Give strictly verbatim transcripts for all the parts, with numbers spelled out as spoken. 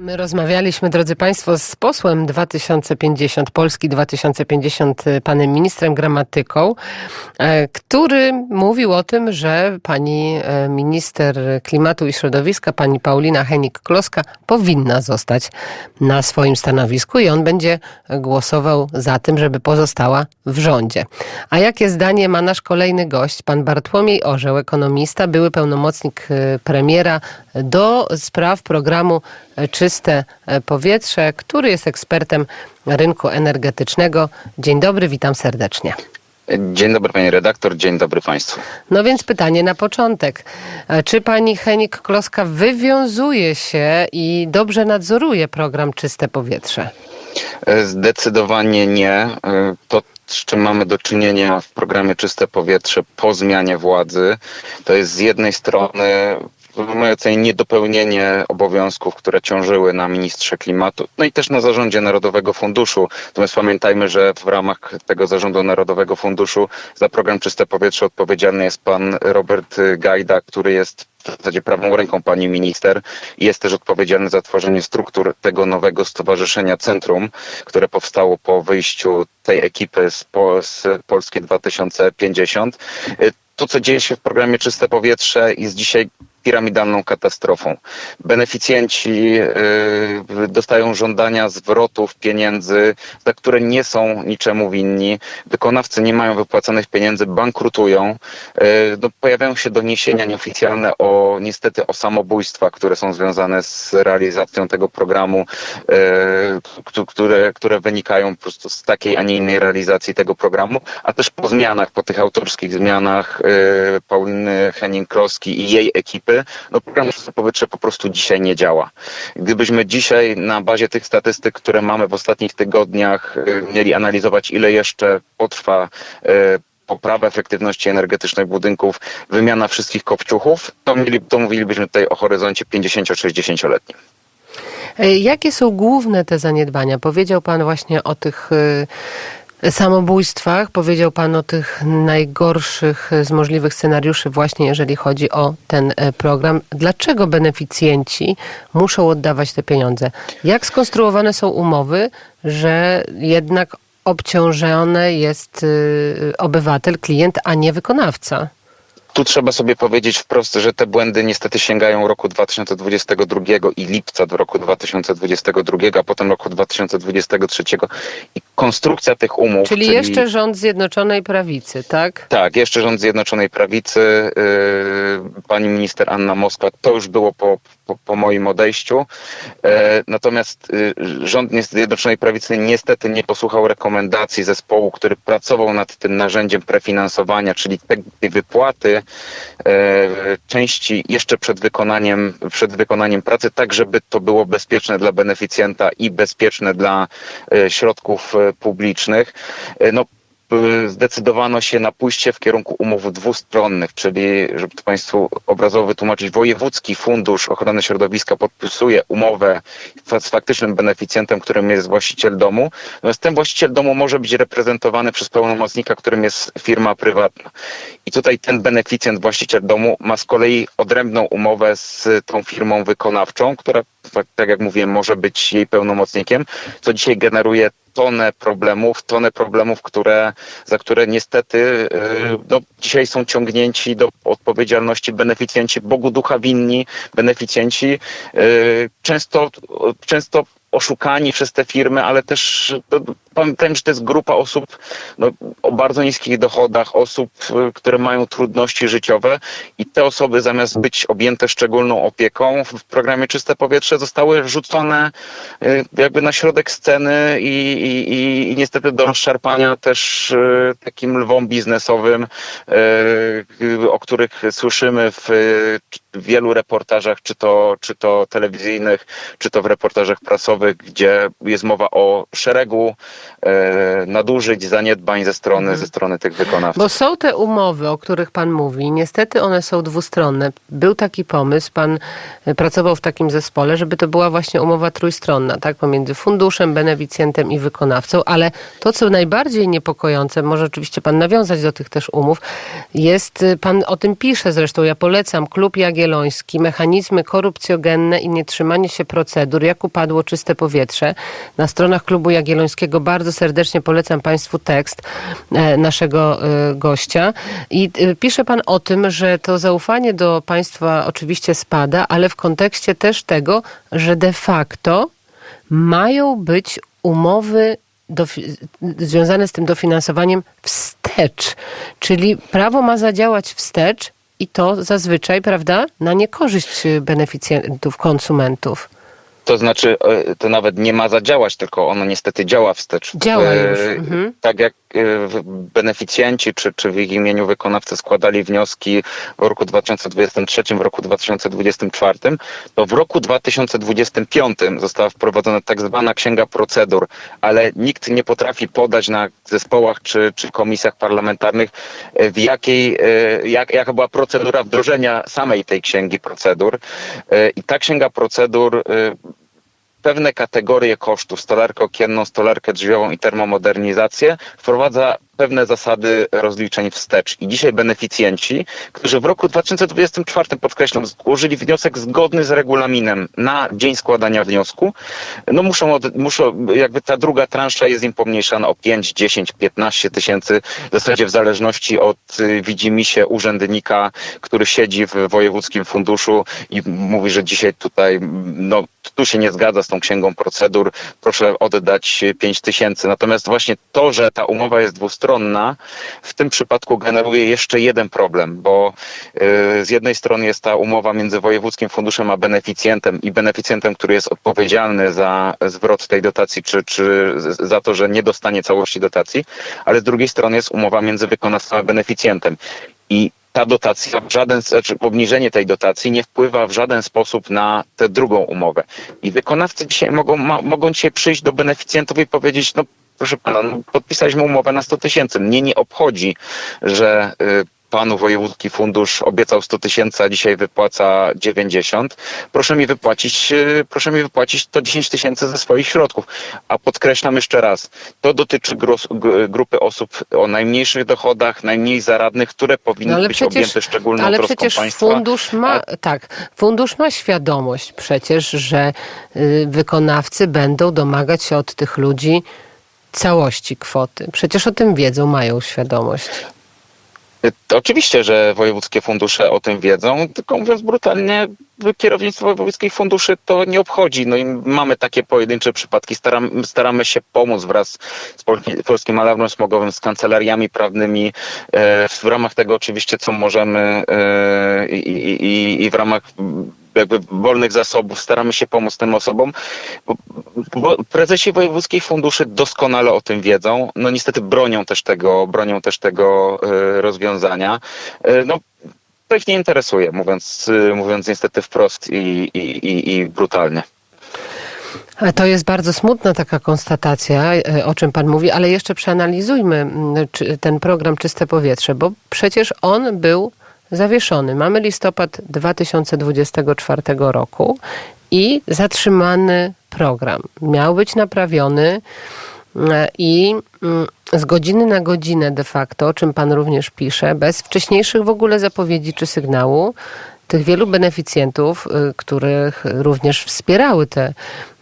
My rozmawialiśmy, drodzy Państwo, z posłem dwa tysiące pięćdziesiąt, Polski dwa tysiące pięćdziesiąt, panem ministrem Gramatyką, który mówił o tym, że pani minister klimatu i środowiska, pani Paulina Hennig-Kloska powinna zostać na swoim stanowisku i on będzie głosował za tym, żeby pozostała w rządzie. A jakie zdanie ma nasz kolejny gość, pan Bartłomiej Orzeł, ekonomista, były pełnomocnik premiera do spraw programu Czyste Powietrze, który jest ekspertem rynku energetycznego. Dzień dobry, witam serdecznie. Dzień dobry pani redaktor, dzień dobry państwu. No więc pytanie na początek. Czy pani Hennig-Kloska wywiązuje się i dobrze nadzoruje program Czyste Powietrze? Zdecydowanie nie. To, z czym mamy do czynienia w programie Czyste Powietrze po zmianie władzy, to jest z jednej strony w mojej ocenie niedopełnienie obowiązków, które ciążyły na ministrze klimatu, no i też na zarządzie Narodowego Funduszu. Natomiast pamiętajmy, że w ramach tego zarządu Narodowego Funduszu za program Czyste Powietrze odpowiedzialny jest pan Robert Gajda, który jest w zasadzie prawą ręką pani minister i jest też odpowiedzialny za tworzenie struktur tego nowego stowarzyszenia Centrum, które powstało po wyjściu tej ekipy z, po, z Polski dwa tysiące pięćdziesiąt. To, co dzieje się w programie Czyste Powietrze, jest dzisiaj piramidalną katastrofą. Beneficjenci yy, dostają żądania zwrotów pieniędzy, za które nie są niczemu winni. Wykonawcy nie mają wypłaconych pieniędzy, bankrutują. Yy, no, pojawiają się doniesienia nieoficjalne o niestety o samobójstwach, które są związane z realizacją tego programu, yy, które, które wynikają po prostu z takiej, a nie innej realizacji tego programu, a też po zmianach, po tych autorskich zmianach yy, Pauliny Hennig-Kloski i jej ekipy, no program Czyste Powietrze po prostu dzisiaj nie działa. Gdybyśmy dzisiaj na bazie tych statystyk, które mamy w ostatnich tygodniach, mieli analizować, ile jeszcze potrwa poprawa efektywności energetycznej budynków, wymiana wszystkich kopciuchów, to, mieli, to mówilibyśmy tutaj o horyzoncie pięćdziesięcio-sześćdziesięcioletnim. Jakie są główne te zaniedbania? Powiedział pan właśnie o tych samobójstwach, powiedział pan o tych najgorszych z możliwych scenariuszy właśnie jeżeli chodzi o ten program. Dlaczego beneficjenci muszą oddawać te pieniądze? Jak skonstruowane są umowy, że jednak obciążony jest obywatel, klient, a nie wykonawca? Tu trzeba sobie powiedzieć wprost, że te błędy niestety sięgają roku dwa tysiące dwudziestego drugiego i lipca do roku dwa tysiące dwudziestego drugiego, a potem roku dwa tysiące dwudziestego trzeciego. I konstrukcja tych umów... Czyli, czyli jeszcze rząd Zjednoczonej Prawicy, tak? Tak, jeszcze rząd Zjednoczonej Prawicy, yy, pani minister Anna Moskwa, to już było po, po, po moim odejściu. Yy, natomiast yy, rząd Zjednoczonej Prawicy niestety nie posłuchał rekomendacji zespołu, który pracował nad tym narzędziem prefinansowania, czyli te, te wypłaty części jeszcze przed wykonaniem, przed wykonaniem pracy, tak żeby to było bezpieczne dla beneficjenta i bezpieczne dla środków publicznych. No, zdecydowano się na pójście w kierunku umów dwustronnych, czyli, żeby to Państwu obrazowo wytłumaczyć, Wojewódzki Fundusz Ochrony Środowiska podpisuje umowę z faktycznym beneficjentem, którym jest właściciel domu. Natomiast ten właściciel domu może być reprezentowany przez pełnomocnika, którym jest firma prywatna. I tutaj ten beneficjent, właściciel domu ma z kolei odrębną umowę z tą firmą wykonawczą, która, tak jak mówiłem, może być jej pełnomocnikiem, co dzisiaj generuje tonę problemów, tonę problemów, które, za które niestety no, dzisiaj są ciągnięci do odpowiedzialności beneficjenci, Bogu ducha winni beneficjenci, często, często oszukani przez te firmy, ale też pamiętajmy, że to jest grupa osób no, o bardzo niskich dochodach, osób, które mają trudności życiowe i te osoby zamiast być objęte szczególną opieką w programie Czyste Powietrze zostały rzucone jakby na środek sceny i, i, i niestety do rozszarpania też takim lwom biznesowym, o których słyszymy w wielu reportażach, czy to, czy to telewizyjnych, czy to w reportażach prasowych, gdzie jest mowa o szeregu e, nadużyć, zaniedbań ze strony, mhm. ze strony tych wykonawców. Bo są te umowy, o których pan mówi, niestety one są dwustronne. Był taki pomysł, pan pracował w takim zespole, żeby to była właśnie umowa trójstronna, tak, pomiędzy funduszem, beneficjentem i wykonawcą, ale to, co najbardziej niepokojące, może oczywiście pan nawiązać do tych też umów, jest, pan o tym pisze zresztą, ja polecam, Klub Jagielloński, mechanizmy korupcjogenne i nietrzymanie się procedur, jak upadło czyste powietrze. Na stronach Klubu Jagiellońskiego bardzo serdecznie polecam państwu tekst naszego gościa i pisze pan o tym, że to zaufanie do państwa oczywiście spada, ale w kontekście też tego, że de facto mają być umowy do, związane z tym dofinansowaniem wstecz. Czyli prawo ma zadziałać wstecz i to zazwyczaj, prawda, na niekorzyść beneficjentów, konsumentów. To znaczy, to nawet nie ma zadziałać, tylko ono niestety działa wstecz. Działa już. Mhm. Tak jak beneficjenci czy, czy w ich imieniu wykonawcy składali wnioski w roku dwa tysiące dwudziestym trzecim, w roku dwa tysiące dwudziestym czwartym, to w roku dwa tysiące dwudziestym piątym została wprowadzona tak zwana księga procedur, ale nikt nie potrafi podać na zespołach czy, czy komisjach parlamentarnych, w jakiej, jak, jaka była procedura wdrożenia samej tej księgi procedur. I ta księga procedur pewne kategorie kosztów, stolarkę okienną, stolarkę drzwiową i termomodernizację, wprowadza pewne zasady rozliczeń wstecz. I dzisiaj beneficjenci, którzy w roku dwa tysiące dwudziestym czwartym, podkreślam, złożyli wniosek zgodny z regulaminem na dzień składania wniosku, no muszą, od, muszą jakby ta druga transza jest im pomniejszana o pięć, dziesięć, piętnaście tysięcy, w zasadzie w zależności od widzimisię urzędnika, który siedzi w wojewódzkim funduszu i mówi, że dzisiaj tutaj, no tu się nie zgadza z tą księgą procedur, proszę oddać pięć tysięcy. Natomiast właśnie to, że ta umowa jest dwustronna, w tym przypadku generuje jeszcze jeden problem, bo y, z jednej strony jest ta umowa między wojewódzkim funduszem a beneficjentem i beneficjentem, który jest odpowiedzialny za zwrot tej dotacji, czy, czy za to, że nie dostanie całości dotacji, ale z drugiej strony jest umowa między wykonawcą a beneficjentem. I ta dotacja, w żaden, znaczy obniżenie tej dotacji nie wpływa w żaden sposób na tę drugą umowę. I wykonawcy dzisiaj mogą, ma, mogą dzisiaj przyjść do beneficjentów i powiedzieć, no proszę pana, no, podpisaliśmy umowę na sto tysięcy. Mnie nie obchodzi, że y, panu wojewódzki fundusz obiecał sto tysięcy, a dzisiaj wypłaca dziewięćdziesiąt. Proszę mi wypłacić, y, proszę mi wypłacić sto dziesięć tysięcy ze swoich środków. A podkreślam jeszcze raz, to dotyczy gros, g, grupy osób o najmniejszych dochodach, najmniej zaradnych, które powinny no być przecież, objęte szczególną ale troską przecież państwa. Fundusz ma, a... tak, fundusz ma świadomość przecież, że y, wykonawcy będą domagać się od tych ludzi całości kwoty. Przecież o tym wiedzą, mają świadomość. To oczywiście, że wojewódzkie fundusze o tym wiedzą, tylko mówiąc brutalnie, kierownictwo wojewódzkich funduszy to nie obchodzi. No i mamy takie pojedyncze przypadki. Staramy, staramy się pomóc wraz z Polskim Alarmem Smogowym, z kancelariami prawnymi, e, w ramach tego oczywiście, co możemy e, i, i, i w ramach jakby wolnych zasobów staramy się pomóc tym osobom, bo, bo prezesi wojewódzkich funduszy doskonale o tym wiedzą. No niestety bronią też tego, bronią też tego e, rozwiązania. E, no to ich nie interesuje, mówiąc, mówiąc niestety wprost i, i, i, i brutalnie. To jest bardzo smutna taka konstatacja, o czym pan mówi, ale jeszcze przeanalizujmy ten program Czyste Powietrze, bo przecież on był zawieszony. Mamy listopad dwa tysiące dwudziestego czwartego roku i zatrzymany program. Miał być naprawiony i z godziny na godzinę de facto, o czym pan również pisze, bez wcześniejszych w ogóle zapowiedzi czy sygnału, tych wielu beneficjentów, których również wspierały te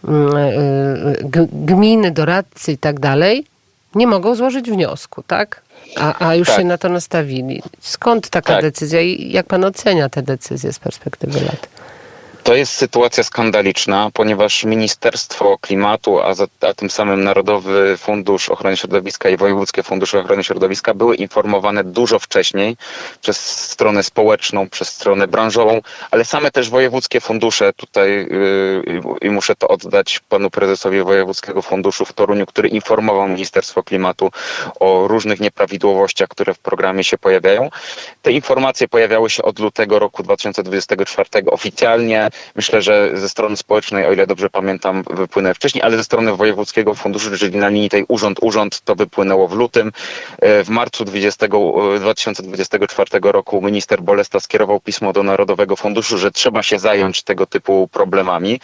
gminy, doradcy i tak dalej, nie mogą złożyć wniosku, tak? A, a już tak się na to nastawili. Skąd taka tak decyzja i jak pan ocenia te decyzje z perspektywy lat? To jest sytuacja skandaliczna, ponieważ Ministerstwo Klimatu, a, za, a tym samym Narodowy Fundusz Ochrony Środowiska i Wojewódzkie Fundusze Ochrony Środowiska były informowane dużo wcześniej przez stronę społeczną, przez stronę branżową, ale same też wojewódzkie fundusze, tutaj yy, i muszę to oddać panu prezesowi Wojewódzkiego Funduszu w Toruniu, który informował Ministerstwo Klimatu o różnych nieprawidłowościach, które w programie się pojawiają. Te informacje pojawiały się od lutego roku dwa tysiące dwudziestego czwartego oficjalnie. myślę, że ze strony społecznej, o ile dobrze pamiętam, wypłynęły wcześniej, ale ze strony Wojewódzkiego Funduszu, czyli na linii tej urząd, urząd, to wypłynęło w lutym. W marcu dwa tysiące dwudziestego czwartego roku minister Bolesta skierował pismo do Narodowego Funduszu, że trzeba się zająć tego typu problemami.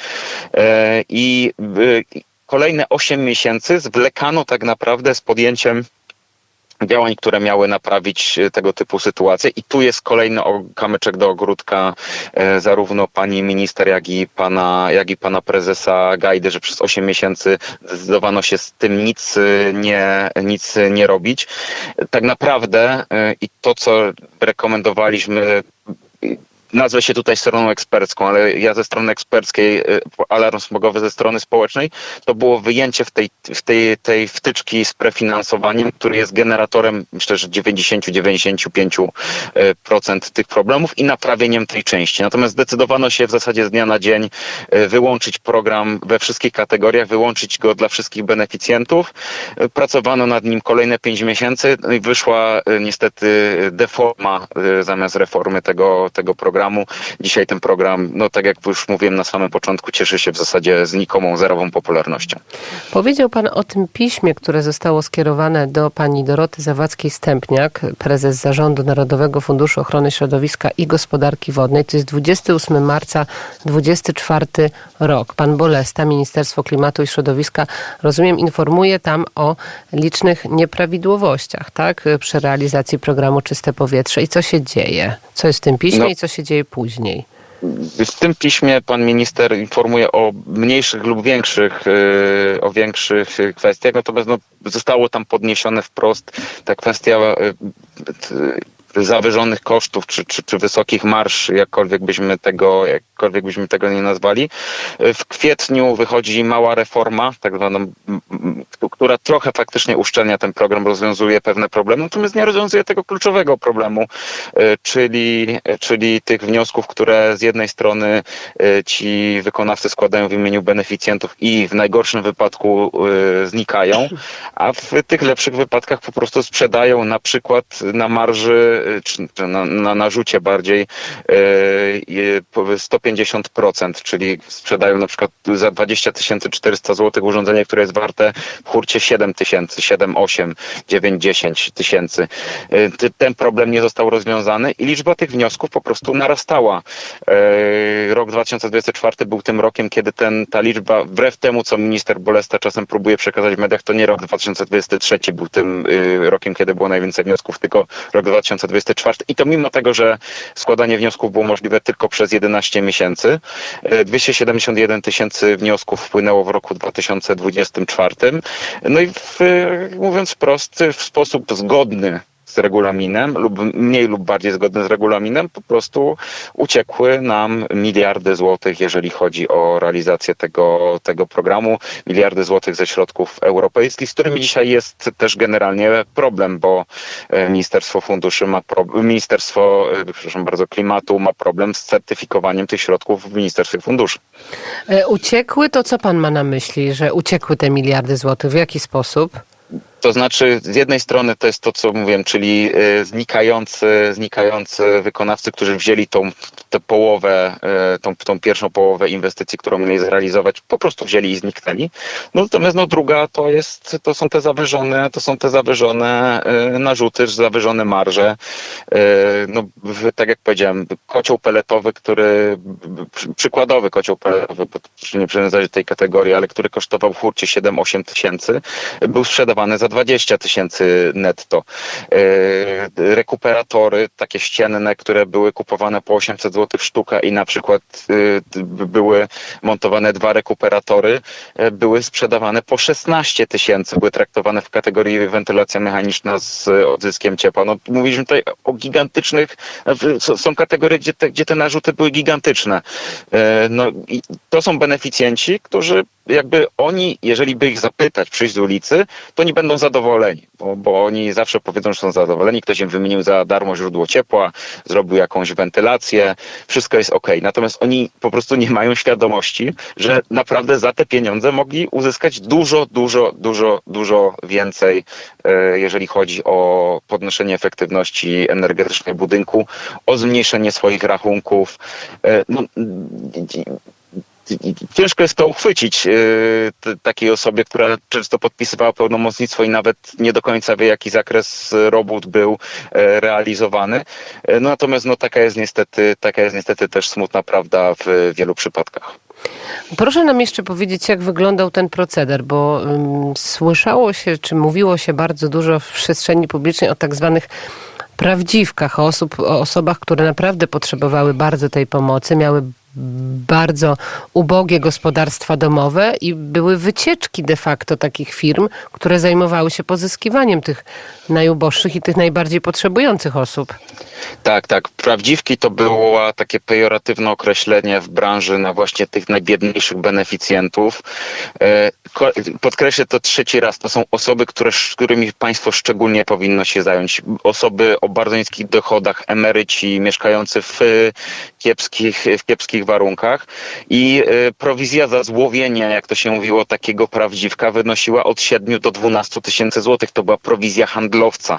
I kolejne osiem miesięcy zwlekano tak naprawdę z podjęciem działań, które miały naprawić tego typu sytuacje. I tu jest kolejny kamyczek do ogródka e, zarówno pani minister, jak i pana, jak i pana prezesa Gajdy, że przez osiem miesięcy zdecydowano się z tym nic nie, nic nie robić. Tak naprawdę e, i to, co rekomendowaliśmy, nazwę się tutaj stroną ekspercką, ale ja ze strony eksperckiej, alarm smogowy ze strony społecznej, to było wyjęcie w tej, w tej, tej wtyczki z prefinansowaniem, który jest generatorem, myślę, że dziewięćdziesiąt do dziewięćdziesięciu pięciu procent tych problemów i naprawieniem tej części. Natomiast zdecydowano się w zasadzie z dnia na dzień wyłączyć program we wszystkich kategoriach, wyłączyć go dla wszystkich beneficjentów. Pracowano nad nim kolejne pięć miesięcy no i wyszła niestety deforma zamiast reformy tego, tego programu. Dzisiaj ten program, no tak jak już mówiłem na samym początku, cieszy się w zasadzie znikomą, zerową popularnością. Powiedział pan o tym piśmie, które zostało skierowane do pani Doroty Zawadzkiej-Stępniak, prezes Zarządu Narodowego Funduszu Ochrony Środowiska i Gospodarki Wodnej. To jest dwudziestego ósmego marca dwudziesty czwarty rok. Pan Bolesta, Ministerstwo Klimatu i Środowiska, rozumiem, informuje tam o licznych nieprawidłowościach, tak? Przy realizacji programu Czyste Powietrze. I co się dzieje? Co jest w tym piśmie no. i co się dzieje później? W tym piśmie pan minister informuje o mniejszych lub większych, yy, o większych kwestiach, natomiast no, zostało tam podniesione wprost ta kwestia yy, zawyżonych kosztów, czy, czy, czy wysokich marż, jakkolwiek byśmy tego, jakkolwiek byśmy tego nie nazwali. W kwietniu wychodzi mała reforma, tak zwana, która trochę faktycznie uszczelnia ten program, rozwiązuje pewne problemy, natomiast nie rozwiązuje tego kluczowego problemu, czyli, czyli tych wniosków, które z jednej strony ci wykonawcy składają w imieniu beneficjentów i w najgorszym wypadku znikają, a w tych lepszych wypadkach po prostu sprzedają na przykład na marży czy na, na narzucie bardziej sto pięćdziesiąt procent, czyli sprzedają na przykład za dwadzieścia tysięcy czterysta złotych urządzenie, które jest warte w hurcie siedem tysięcy, siedem, osiem, dziewięć, dziesięć tysięcy. Ten problem nie został rozwiązany i liczba tych wniosków po prostu narastała. Rok dwa tysiące dwudziesty czwarty był tym rokiem, kiedy ten, ta liczba, wbrew temu, co minister Bolesta czasem próbuje przekazać w mediach, to nie rok dwa tysiące dwudziesty trzeci był tym rokiem, kiedy było najwięcej wniosków, tylko rok dwa tysiące dwudziesty czwarty. I to mimo tego, że składanie wniosków było możliwe tylko przez jedenaście miesięcy. dwieście siedemdziesiąt jeden tysięcy wniosków wpłynęło w roku dwa tysiące dwudziestym czwartym. No i w, mówiąc wprost, w sposób zgodny z regulaminem lub mniej lub bardziej zgodny z regulaminem po prostu uciekły nam miliardy złotych, jeżeli chodzi o realizację tego, tego programu. Miliardy złotych ze środków europejskich, z którymi dzisiaj jest też generalnie problem, bo Ministerstwo Funduszy ma problem, Ministerstwo, przepraszam bardzo, Klimatu ma problem z certyfikowaniem tych środków w Ministerstwie Funduszy. Uciekły? To co pan ma na myśli, że uciekły te miliardy złotych? W jaki sposób? To znaczy, z jednej strony to jest to, co mówiłem, czyli znikający, znikający wykonawcy, którzy wzięli tą tę połowę, tą, tą pierwszą połowę inwestycji, którą mieli zrealizować, po prostu wzięli i zniknęli. No, natomiast no, druga to jest, to są te zawyżone, to są te zawyżone narzuty, zawyżone marże. No, tak jak powiedziałem, kocioł peletowy, który, przykładowy kocioł peletowy, nie przywiązać do tej kategorii, ale który kosztował w hurcie siedem osiem tysięcy, był sprzedawany za dwadzieścia tysięcy netto. Rekuperatory, takie ścienne, które były kupowane po osiemset złotych sztuka i na przykład były montowane dwa rekuperatory, były sprzedawane po szesnaście tysięcy, były traktowane w kategorii wentylacja mechaniczna z odzyskiem ciepła. No, mówiliśmy tutaj o gigantycznych, są kategorie, gdzie te, gdzie te narzuty były gigantyczne. No i to są beneficjenci, którzy jakby oni, jeżeli by ich zapytać, przyjść z ulicy, to oni będą są zadowoleni, bo, bo oni zawsze powiedzą, że są zadowoleni. Ktoś im wymienił za darmo źródło ciepła, zrobił jakąś wentylację, wszystko jest okej. Natomiast oni po prostu nie mają świadomości, że naprawdę za te pieniądze mogli uzyskać dużo, dużo, dużo, dużo więcej, jeżeli chodzi o podnoszenie efektywności energetycznej budynku, o zmniejszenie swoich rachunków. No, ciężko jest to uchwycić t- takiej osobie, która często podpisywała pełnomocnictwo i nawet nie do końca wie, jaki zakres robót był e, realizowany. E, no, natomiast no, taka jest niestety, taka jest niestety też smutna prawda w wielu przypadkach. Proszę nam jeszcze powiedzieć, jak wyglądał ten proceder, bo um, słyszało się, czy mówiło się bardzo dużo w przestrzeni publicznej o tak zwanych prawdziwkach, o, osób, o osobach, które naprawdę potrzebowały bardzo tej pomocy, miały bardzo ubogie gospodarstwa domowe i były wycieczki de facto takich firm, które zajmowały się pozyskiwaniem tych najuboższych i tych najbardziej potrzebujących osób. Tak, tak. Prawdziwki to było takie pejoratywne określenie w branży na właśnie tych najbiedniejszych beneficjentów. Podkreślę to trzeci raz. To są osoby, które, którymi państwo szczególnie powinno się zająć. Osoby o bardzo niskich dochodach, emeryci mieszkający w kiepskich, w kiepskich warunkach. I prowizja za złowienie, jak to się mówiło, takiego prawdziwka wynosiła od siedmiu do dwunastu tysięcy złotych. To była prowizja handlowca.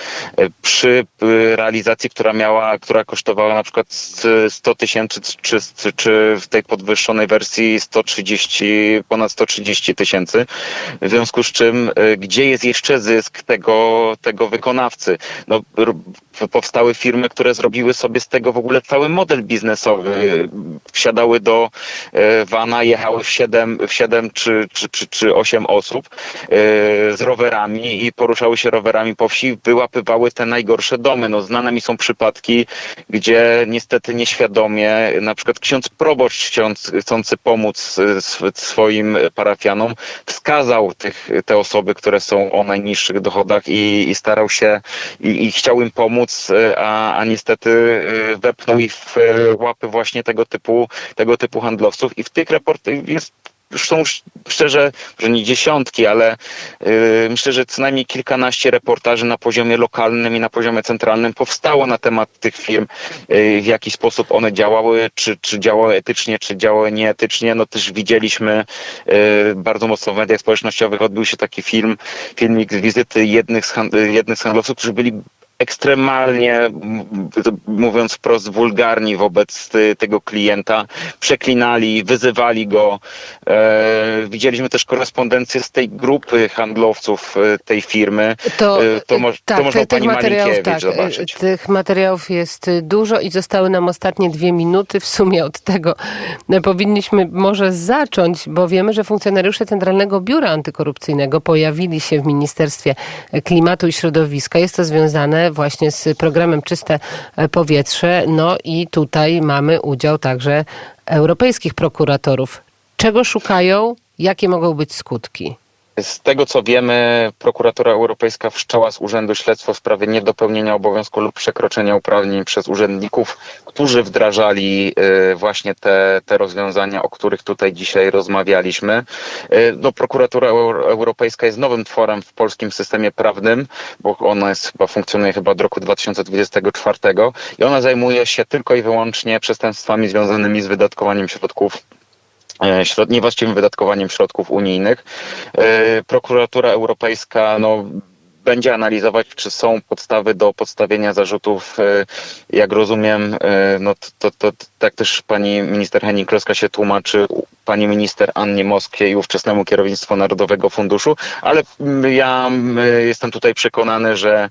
Przy realizacji, która miała, która kosztowała na przykład sto tysięcy, czy, czy w tej podwyższonej wersji sto trzydzieści, ponad sto trzydzieści tysięcy. W związku z czym, gdzie jest jeszcze zysk tego, tego wykonawcy? No, powstały firmy, które zrobiły sobie z tego w ogóle cały model biznesowy. Wsiadały do vana, jechały w siedem, w siedem czy, czy, czy, czy osiem osób z rowerami i poruszały się rowerami po wsi, wyłapywały te najgorsze domy. No, znane mi są przypadki, gdzie niestety nieświadomie, na przykład ksiądz proboszcz chcąc, chcący pomóc swoim parafianom, wskazał tych, te osoby, które są o najniższych dochodach i, i starał się i, i chciał im pomóc, a, a niestety wepchnął ich w łapy właśnie tego typu, tego typu handlowców i w tych raportach jest są szczerze, że nie dziesiątki, ale yy, myślę, że co najmniej kilkanaście reportaży na poziomie lokalnym i na poziomie centralnym powstało na temat tych firm, yy, w jaki sposób one działały, czy, czy działały etycznie, czy działały nieetycznie. No też widzieliśmy yy, bardzo mocno w mediach społecznościowych odbył się taki film, filmik z wizyty jednych z, hand- jednych z handlowców, którzy byli ekstremalnie, mówiąc wprost, wulgarni wobec tego klienta, przeklinali, wyzywali go. E, widzieliśmy też korespondencję z tej grupy handlowców tej firmy. To, to, mo- tak, to można tych pani materiałów, tak, zobaczyć. Tych materiałów jest dużo i zostały nam ostatnie dwie minuty. W sumie od tego powinniśmy może zacząć, bo wiemy, że funkcjonariusze Centralnego Biura Antykorupcyjnego pojawili się w Ministerstwie Klimatu i Środowiska. Jest to związane właśnie z programem Czyste Powietrze. No i tutaj mamy udział także europejskich prokuratorów. Czego szukają? Jakie mogą być skutki? Z tego co wiemy, prokuratura europejska wszczęła z Urzędu Śledztwo w sprawie niedopełnienia obowiązku lub przekroczenia uprawnień przez urzędników, którzy wdrażali właśnie te, te rozwiązania, o których tutaj dzisiaj rozmawialiśmy. No, prokuratura europejska jest nowym tworem w polskim systemie prawnym, bo ona jest chyba funkcjonuje chyba od roku dwa tysiące dwudziestego czwartego i ona zajmuje się tylko i wyłącznie przestępstwami związanymi z wydatkowaniem środków niewłaściwym wydatkowaniem środków unijnych. Prokuratura Europejska no, będzie analizować, czy są podstawy do podstawienia zarzutów. Jak rozumiem, no to, to, to tak też pani minister Hennig-Kloska się tłumaczy pani minister Annie Moskwie i ówczesnemu kierownictwu Narodowego Funduszu, ale ja jestem tutaj przekonany, że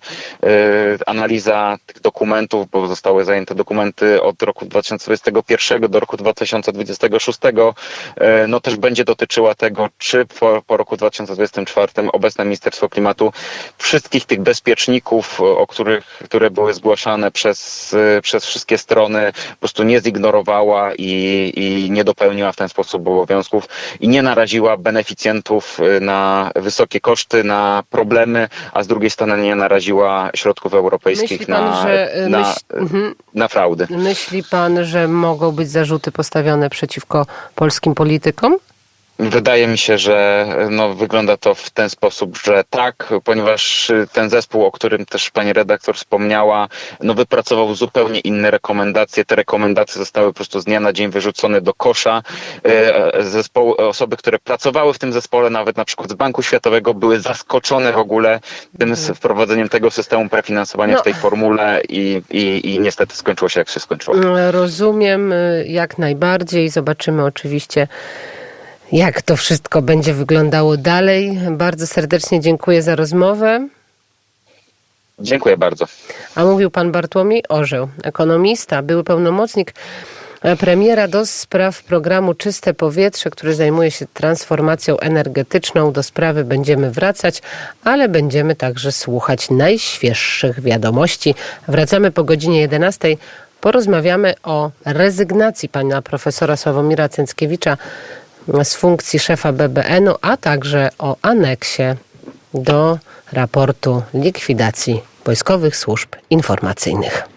analiza tych dokumentów, bo zostały zajęte dokumenty od roku dwa tysiące dwudziestego pierwszego do roku dwa tysiące dwudziestego szóstego, no też będzie dotyczyła tego, czy po, po roku dwa tysiące dwudziestym czwartym obecne Ministerstwo Klimatu wszystkich tych bezpieczników, o których, które były zgłaszane przez, przez wszystkie strony, po prostu nie zignorowała i, i nie dopełniła w ten sposób obowiązków i nie naraziła beneficjentów na wysokie koszty, na problemy, a z drugiej strony nie naraziła środków europejskich pan, na, że, na, myśl, na fraudy. Myśli pan, że mogą być zarzuty postawione przeciwko polskim politykom? Wydaje mi się, że no, wygląda to w ten sposób, że tak, ponieważ ten zespół, o którym też pani redaktor wspomniała, no, wypracował zupełnie inne rekomendacje. Te rekomendacje zostały po prostu z dnia na dzień wyrzucone do kosza. Zespoły, osoby, które pracowały w tym zespole, nawet na przykład z Banku Światowego, były zaskoczone w ogóle tym wprowadzeniem tego systemu prefinansowania no. w tej formule i, i, i niestety skończyło się jak się skończyło. Rozumiem jak najbardziej. Zobaczymy oczywiście, jak to wszystko będzie wyglądało dalej. Bardzo serdecznie dziękuję za rozmowę. Dziękuję bardzo. A mówił pan Bartłomiej Orzeł, ekonomista, były pełnomocnik premiera do spraw programu Czyste Powietrze, który zajmuje się transformacją energetyczną. Do sprawy będziemy wracać, ale będziemy także słuchać najświeższych wiadomości. Wracamy po godzinie jedenastej. Porozmawiamy o rezygnacji pana profesora Sławomira Cęckiewicza z funkcji szefa B B N u, a także o aneksie do raportu likwidacji wojskowych służb informacyjnych.